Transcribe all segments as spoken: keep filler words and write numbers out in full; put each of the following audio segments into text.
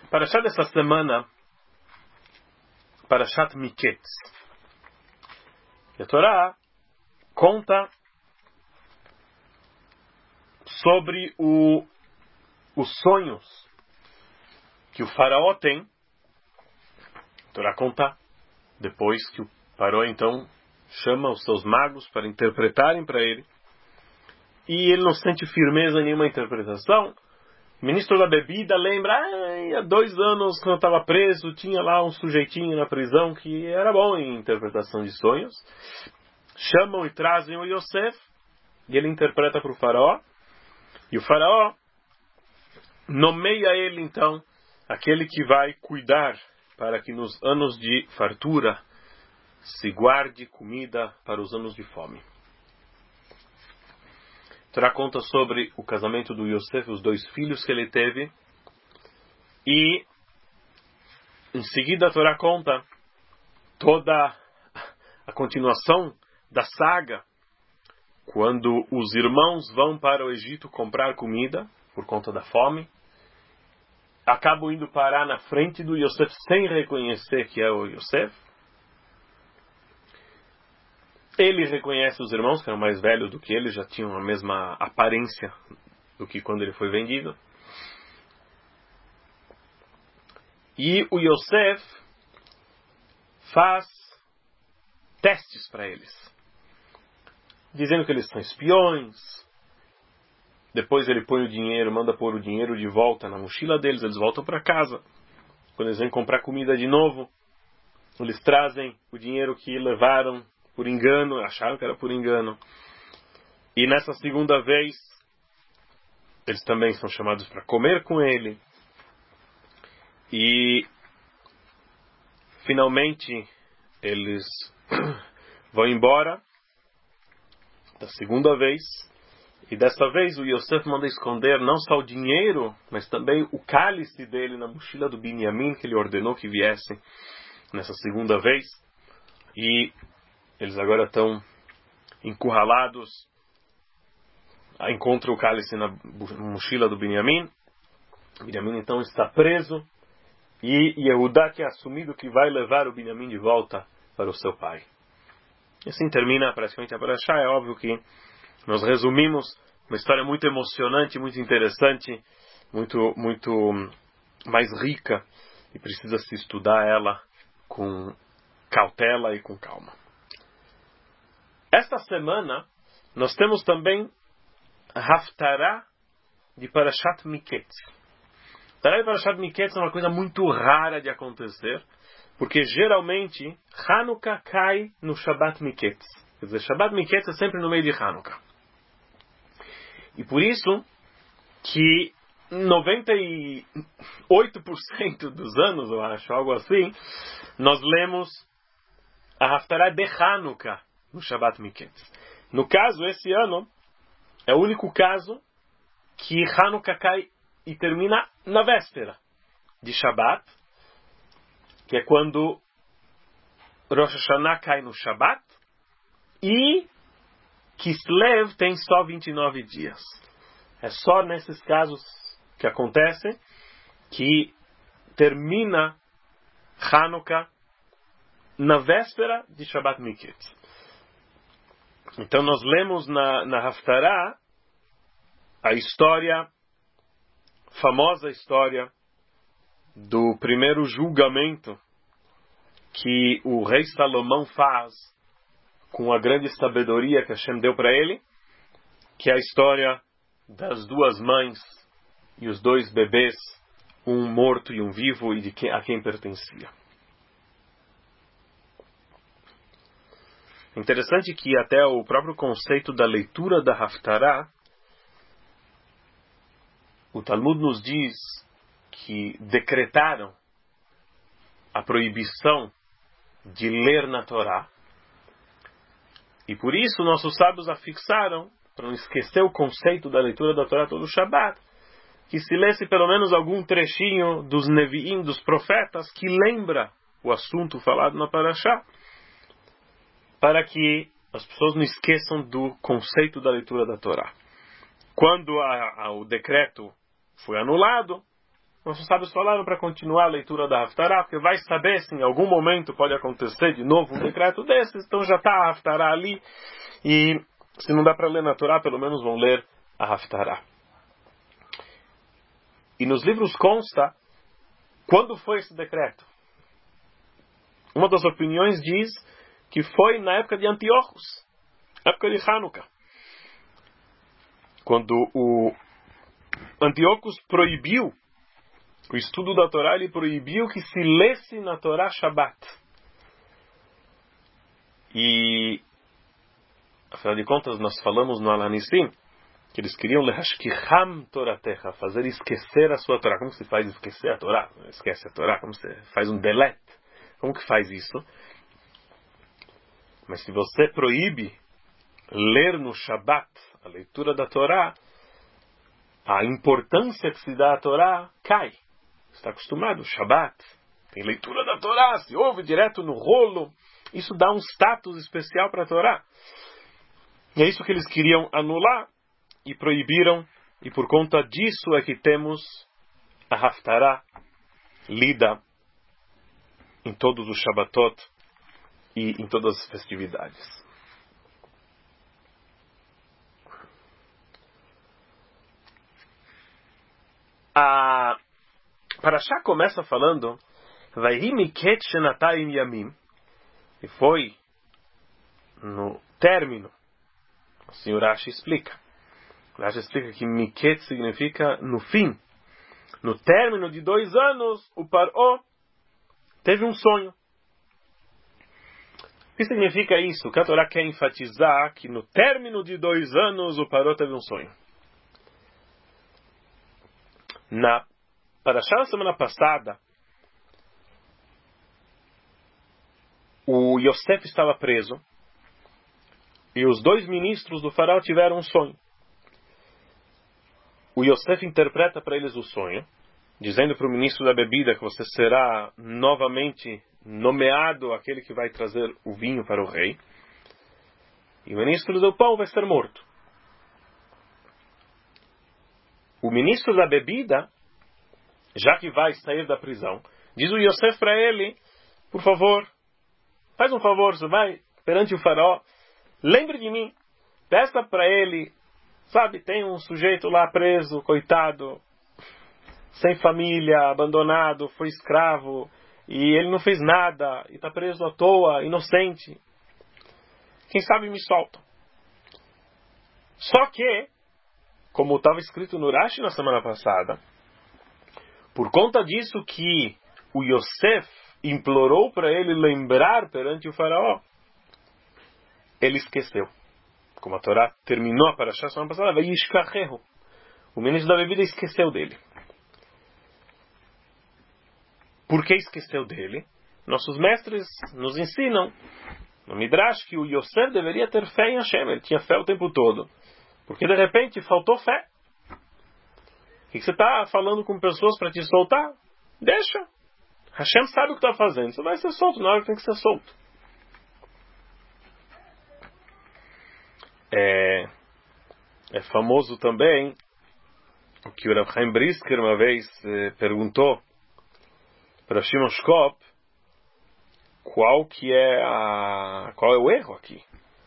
Parashat dessa semana, Parashat Miketz. E a Torá conta sobre o, os sonhos que o faraó tem. A Torá conta depois que o faraó então chama os seus magos para interpretarem para ele. E ele não sente firmeza em nenhuma interpretação. O ministro da bebida lembra, ah, há dois anos quando eu estava preso, tinha lá um sujeitinho na prisão que era bom em interpretação de sonhos. Chamam e trazem o Yosef, e ele interpreta para o faraó. E o faraó nomeia ele então, aquele que vai cuidar para que nos anos de fartura se guarde comida para os anos de fome. A Torá conta sobre o casamento do Yosef, os dois filhos que ele teve. E em seguida a Torá conta toda a continuação da saga, quando os irmãos vão para o Egito comprar comida por conta da fome. Acabam indo parar na frente do Yosef sem reconhecer que é o Yosef. Ele reconhece os irmãos, que eram mais velhos do que ele, já tinham a mesma aparência do que quando ele foi vendido. E o Yosef faz testes para eles, dizendo que eles são espiões. Depois ele põe o dinheiro, manda pôr o dinheiro de volta na mochila deles, eles voltam para casa. Quando eles vêm comprar comida de novo, eles trazem o dinheiro que levaram por engano, acharam que era por engano. E nessa segunda vez, eles também são chamados para comer com ele. E finalmente eles vão embora da segunda vez. E dessa vez o Yosef manda esconder não só o dinheiro, mas também o cálice dele na mochila do Binyamin, que ele ordenou que viesse nessa segunda vez. E eles agora estão encurralados. Encontram o cálice na mochila do Binyamin. O Binyamin então está preso. E Yehudá que é assumido que vai levar o Binyamin de volta para o seu pai. E assim termina praticamente a Parashá. É óbvio que nós resumimos uma história muito emocionante, muito interessante, muito, muito mais rica. E precisa se estudar ela com cautela e com calma. Esta semana, nós temos também a Haftarah de Parashat Miketz. A Haftarah de Parashat Miketz é uma coisa muito rara de acontecer, porque geralmente Hanukkah cai no Shabbat Miketz. Quer dizer, Shabbat Miketz é sempre no meio de Hanukkah. E por isso que noventa e oito por cento dos anos, eu acho, algo assim, nós lemos a Haftarah de Hanukkah no Shabbat Miketz. No caso, esse ano, é o único caso que Hanukkah cai e termina na véspera de Shabbat, que é quando Rosh Hashanah cai no Shabbat, e Kislev tem só vinte e nove dias. É só nesses casos que acontece que termina Hanukkah na véspera de Shabbat Miketz. Então nós lemos na, na Haftarah a história, famosa história do primeiro julgamento que o rei Salomão faz com a grande sabedoria que Hashem deu para ele, que é a história das duas mães e os dois bebês, um morto e um vivo, e de quem, a quem pertencia. Interessante que até o próprio conceito da leitura da Haftarah, o Talmud nos diz que decretaram a proibição de ler na Torá, e por isso nossos sábios afixaram, para não esquecer o conceito da leitura da Torá todo o Shabbat, que se lesse pelo menos algum trechinho dos Nevi'im, dos profetas, que lembra o assunto falado na Parashá, para que as pessoas não esqueçam do conceito da leitura da Torá. Quando a, a, o decreto foi anulado, nossos sábios falaram para continuar a leitura da Haftarah, porque vai saber se em algum momento pode acontecer de novo um decreto desses, então já está a Haftarah ali, e se não dá para ler na Torá, pelo menos vão ler a Haftarah. E nos livros consta quando foi esse decreto. Uma das opiniões diz que foi na época de Antíoco, época de Hanukkah, quando o Antíoco proibiu o estudo da Torá, ele proibiu que se lesse na Torá Shabbat. E, afinal de contas, nós falamos no Alanissim que eles queriam lehashkicham Toratecha, fazer esquecer a sua Torá. Como se faz esquecer a Torá? Esquece a Torá? Como se faz um delete? Como que faz isso? Mas se você proíbe ler no Shabbat a leitura da Torá, a importância que se dá à Torá cai. Está acostumado, Shabbat, tem leitura da Torá, se ouve direto no rolo, isso dá um status especial para a Torá. E é isso que eles queriam anular e proibiram, e por conta disso é que temos a Haftarah lida em todos os Shabbatot e em todas as festividades. A Parashá começa falando Vayhi miket shenatayim yamim, e foi no término. O senhor Rashi explica. Rashi explica que miket significa no fim. No término de dois anos, o Paró teve um sonho. O que significa isso? Que a Torá quer enfatizar que no término de dois anos, o Paró teve um sonho. Na Parashá da semana passada, o Yosef estava preso e os dois ministros do faraó tiveram um sonho. O Yosef interpreta para eles o sonho, dizendo para o ministro da bebida que você será novamente nomeado aquele que vai trazer o vinho para o rei, e o ministro do pão vai ser morto. O ministro da bebida, já que vai sair da prisão, diz o Yosef para ele, por favor, faz um favor, você vai perante o faraó, lembre de mim, peça para ele, sabe, tem um sujeito lá preso, coitado, sem família, abandonado, foi escravo, e ele não fez nada, e está preso à toa, inocente. Quem sabe me solta. Só que, como estava escrito no Rashi na semana passada, por conta disso que o Yosef implorou para ele lembrar perante o faraó, ele esqueceu. Como a Torá terminou a Parashá semana passada, vai Yishkachehu. O ministro da bebida esqueceu dele. Por que esqueceu dele? Nossos mestres nos ensinam no Midrash que o Yosef deveria ter fé em Hashem. Ele tinha fé o tempo todo. Porque de repente faltou fé. O que você está falando com pessoas para te soltar? Deixa. Hashem sabe o que está fazendo. Você vai ser solto na hora que tem que ser solto. É, é famoso também o que o Rav Chaim Brisker uma vez eh, perguntou para Shimon Shkop qual que é a qual é o erro aqui.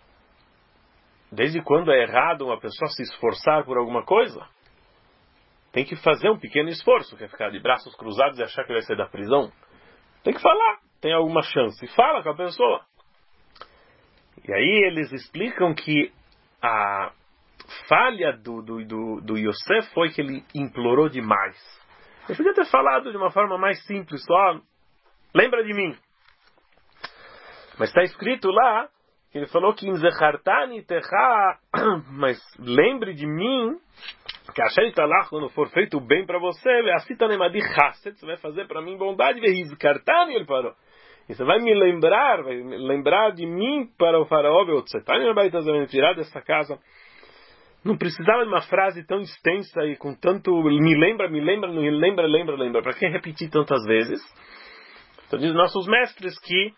Desde quando é errado uma pessoa se esforçar por alguma coisa? Tem que fazer um pequeno esforço, quer ficar de braços cruzados e achar que vai sair da prisão? Tem que falar, tem alguma chance. Fala com a pessoa. E aí eles explicam que a falha do, do, do, do Yosef foi que ele implorou demais. Eu podia ter falado de uma forma mais simples, só lembra de mim. Mas está escrito lá, que ele falou que Imzechartani Techa, mas lembre de mim, que Hashem está lá quando for feito o bem para você, você vai fazer para mim bondade, ele parou. E você vai me lembrar, vai me lembrar de mim para o faraó, você vai me tirar dessa casa. Não precisava de uma frase tão extensa e com tanto me lembra, me lembra, me lembra, lembra, lembra. Para que repetir tantas vezes? Então diz nossos mestres que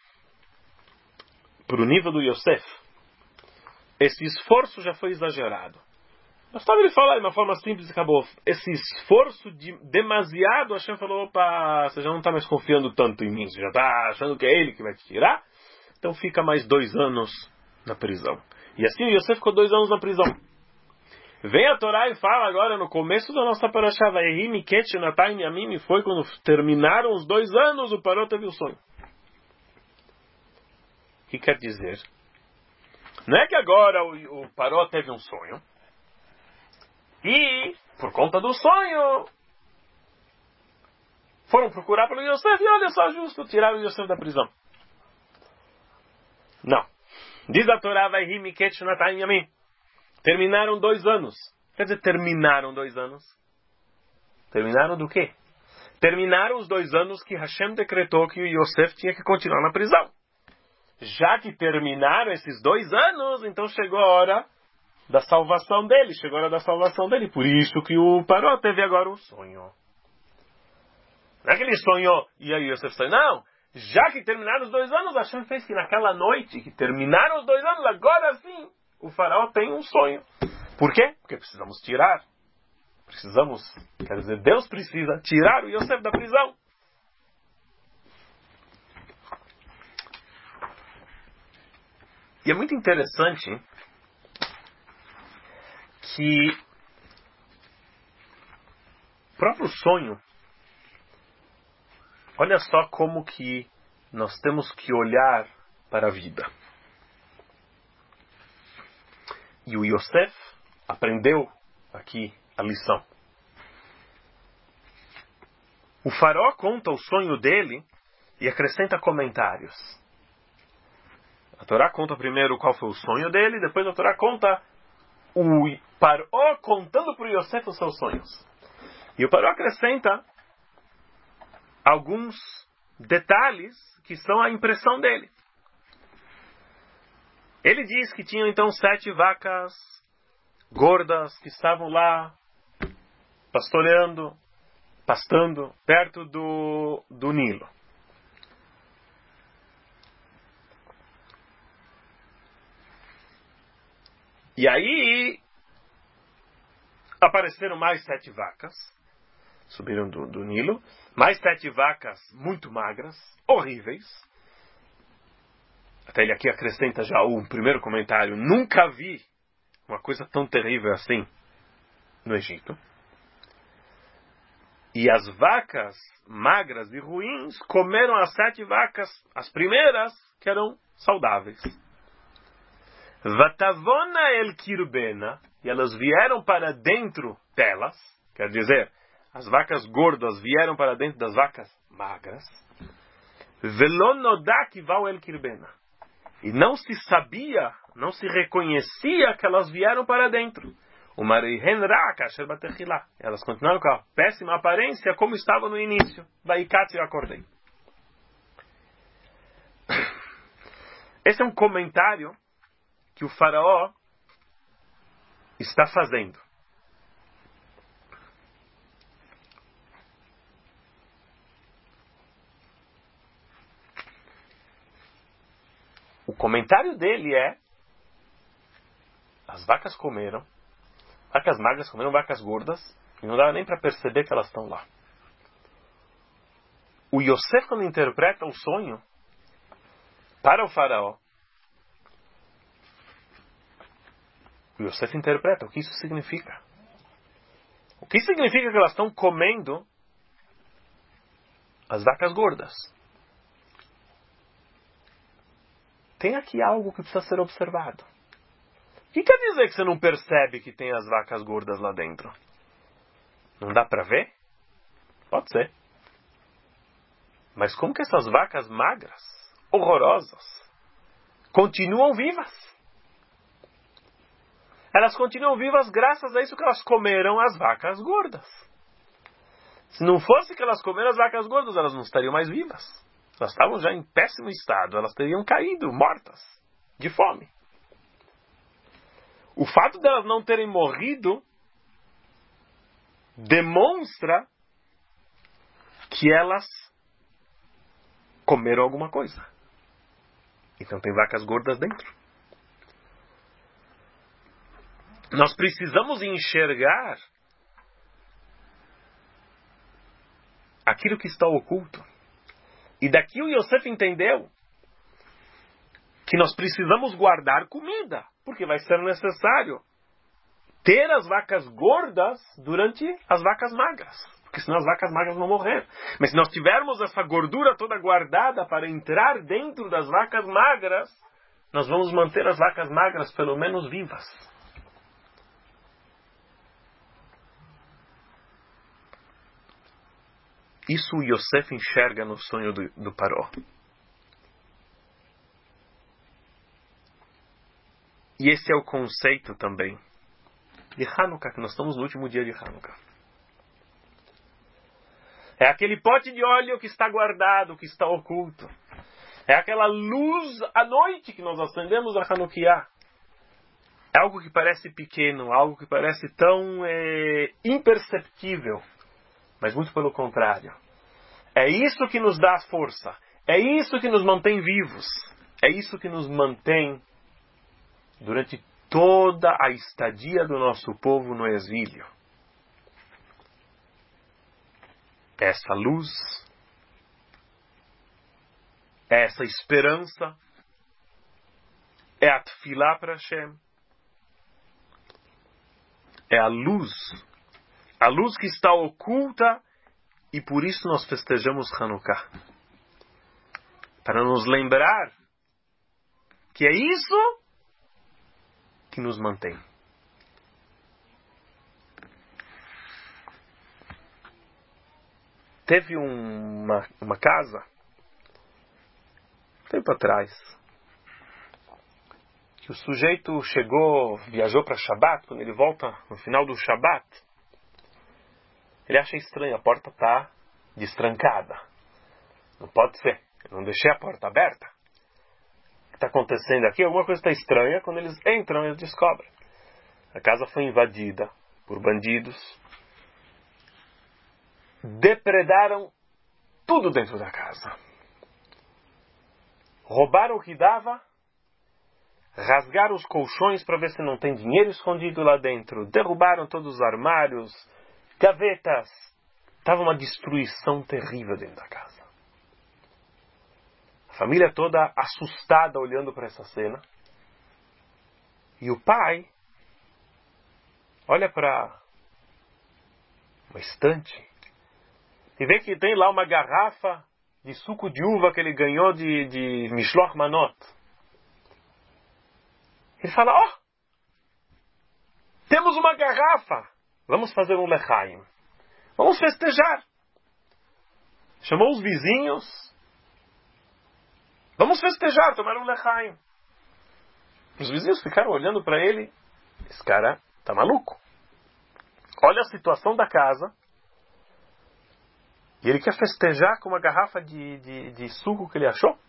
para o nível do Yosef, esse esforço já foi exagerado. Bastava ele falar de uma forma simples e acabou. Esse esforço de demasiado, Hashem falou, opa, você já não está mais confiando tanto em mim, você já está achando que é ele que vai te tirar, então fica mais dois anos na prisão. E assim o Yosef ficou dois anos na prisão. Vem a Torá e fala agora no começo da nossa parashá, Vayehi Miket Shenatayim Yamim, foi quando terminaram os dois anos, o Paró teve o sonho. O que quer dizer? Não é que agora o, o Paró teve um sonho, e, por conta do sonho, foram procurar pelo Yosef, e olha só, justo, tiraram o Yosef da prisão. Não. Diz a Torá, Vayehi Miket Shenatayim Yamim. Terminaram dois anos. Quer dizer, terminaram dois anos. Terminaram do quê? Terminaram os dois anos que Hashem decretou que o Yosef tinha que continuar na prisão. Já que terminaram esses dois anos, então chegou a hora da salvação dele. Chegou a hora da salvação dele. Por isso que o Paró teve agora um sonho. Não é que ele sonhou e aí o Yosef sonhou. Não. Já que terminaram os dois anos, Hashem fez que naquela noite que terminaram os dois anos, agora sim, o faraó tem um sonho. Por quê? Porque precisamos tirar. Precisamos, quer dizer, Deus precisa tirar o Yosef da prisão. E é muito interessante que o próprio sonho, olha só como que nós temos que olhar para a vida. E o Yosef aprendeu aqui a lição. O faraó conta o sonho dele e acrescenta comentários. A Torá conta primeiro qual foi o sonho dele, depois a Torá conta o faraó contando para o Yosef os seus sonhos. E o faraó acrescenta alguns detalhes que são a impressão dele. Ele diz que tinham então sete vacas gordas que estavam lá pastoreando, pastando perto do, do Nilo. E aí apareceram mais sete vacas, subiram do, do Nilo, mais sete vacas muito magras, horríveis. Até ele aqui acrescenta já um primeiro comentário. Nunca vi uma coisa tão terrível assim no Egito. E as vacas magras e ruins comeram as sete vacas, as primeiras, que eram saudáveis. Vatavona el kirbena, e elas vieram para dentro delas, quer dizer, as vacas gordas vieram para dentro das vacas magras. Velonodak val el kirbena. E não se sabia, não se reconhecia que elas vieram para dentro. Elas continuaram com a péssima aparência como estava no início. Vaikatz, eu acordei. Esse é um comentário que o faraó está fazendo. O comentário dele é: as vacas comeram, vacas magras comeram vacas gordas, e não dá nem para perceber que elas estão lá. O Yosef, quando interpreta o sonho para o faraó, o Yosef interpreta o que isso significa. O que significa que elas estão comendo as vacas gordas? Tem aqui algo que precisa ser observado. O que quer dizer que você não percebe que tem as vacas gordas lá dentro? Não dá para ver? Pode ser. Mas como que essas vacas magras, horrorosas, continuam vivas? Elas continuam vivas graças a isso que elas comeram as vacas gordas. Se não fosse que elas comeram as vacas gordas, elas não estariam mais vivas. Elas estavam já em péssimo estado, elas teriam caído, mortas, de fome. O fato delas não terem morrido demonstra que elas comeram alguma coisa. Então tem vacas gordas dentro. Nós precisamos enxergar aquilo que está oculto. E daqui o Yosef entendeu que nós precisamos guardar comida, porque vai ser necessário ter as vacas gordas durante as vacas magras, porque senão as vacas magras vão morrer. Mas se nós tivermos essa gordura toda guardada para entrar dentro das vacas magras, nós vamos manter as vacas magras pelo menos vivas. Isso o Yosef enxerga no sonho do, do Paró. E esse é o conceito também de Hanukkah, que nós estamos no último dia de Hanukkah. É aquele pote de óleo que está guardado, que está oculto. É aquela luz à noite que nós acendemos a Hanukkah. É algo que parece pequeno, algo que parece tão é, imperceptível. Mas muito pelo contrário. É isso que nos dá força. É isso que nos mantém vivos. É isso que nos mantém durante toda a estadia do nosso povo no exílio. É essa luz, é essa esperança, é a tefilá para Hashem. É a luz. A luz que está oculta e por isso nós festejamos Hanukkah. Para nos lembrar que é isso que nos mantém. Teve uma, uma casa, tempo atrás, que o sujeito chegou, viajou para Shabbat, quando ele volta no final do Shabbat, ele acha estranho, a porta está destrancada. Não pode ser, eu não deixei a porta aberta. O que está acontecendo aqui? Alguma coisa está estranha. Quando eles entram, eles descobrem. A casa foi invadida por bandidos. Depredaram tudo dentro da casa. Roubaram o que dava. Rasgaram os colchões para ver se não tem dinheiro escondido lá dentro. Derrubaram todos os armários, gavetas. Estava uma destruição terrível dentro da casa. A família toda assustada olhando para essa cena. E o pai olha para uma estante e vê que tem lá uma garrafa de suco de uva que ele ganhou de, de Mishloach Manot. Ele fala, ó, oh, temos uma garrafa, vamos fazer um lechaim. Vamos festejar. Chamou os vizinhos. Vamos festejar, tomar um lechaim. Os vizinhos ficaram olhando para ele. Esse cara está maluco. Olha a situação da casa. E ele quer festejar com uma garrafa de, de, de suco que ele achou.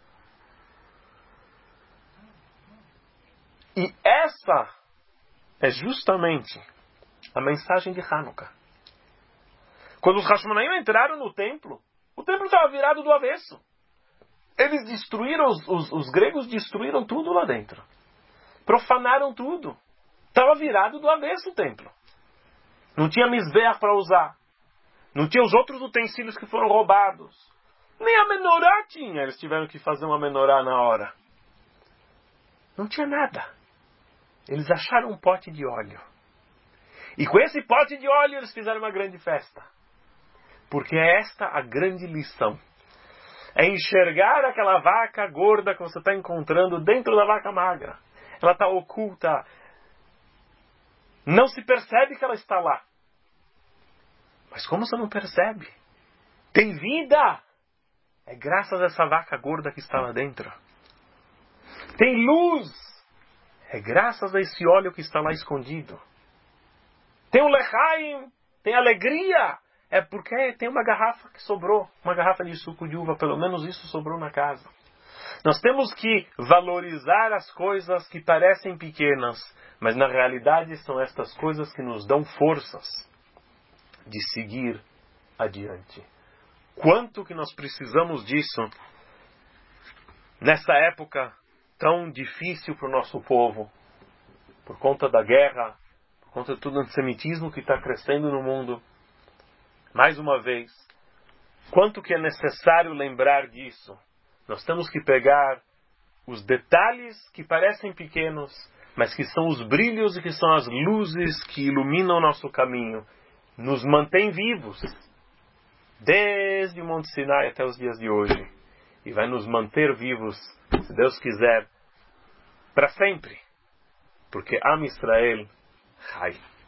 E essa é justamente a mensagem de Hanukkah. Quando os Hashmonaim entraram no templo, o templo estava virado do avesso. Eles destruíram, os, os, os gregos destruíram tudo lá dentro. Profanaram tudo. Estava virado do avesso o templo. Não tinha misbeach para usar. Não tinha os outros utensílios que foram roubados. Nem a menorá tinha. Eles tiveram que fazer uma menorá na hora. Não tinha nada. Eles acharam um pote de óleo. E com esse pote de óleo eles fizeram uma grande festa. Porque é esta a grande lição. É enxergar aquela vaca gorda que você está encontrando dentro da vaca magra. Ela está oculta. Não se percebe que ela está lá. Mas como você não percebe? Tem vida! É graças a essa vaca gorda que está lá dentro. Tem luz! É graças a esse óleo que está lá escondido. Tem um lechaim! Tem alegria! É porque tem uma garrafa que sobrou. Uma garrafa de suco de uva. Pelo menos isso sobrou na casa. Nós temos que valorizar as coisas que parecem pequenas. Mas na realidade são estas coisas que nos dão forças de seguir adiante. Quanto que nós precisamos disso nessa época tão difícil para o nosso povo. Por conta da guerra, contra todo o antissemitismo que está crescendo no mundo. Mais uma vez, quanto que é necessário lembrar disso? Nós temos que pegar os detalhes que parecem pequenos, mas que são os brilhos e que são as luzes que iluminam o nosso caminho, nos mantém vivos, desde o Monte Sinai até os dias de hoje, e vai nos manter vivos, se Deus quiser, para sempre, porque Am Israel Chai.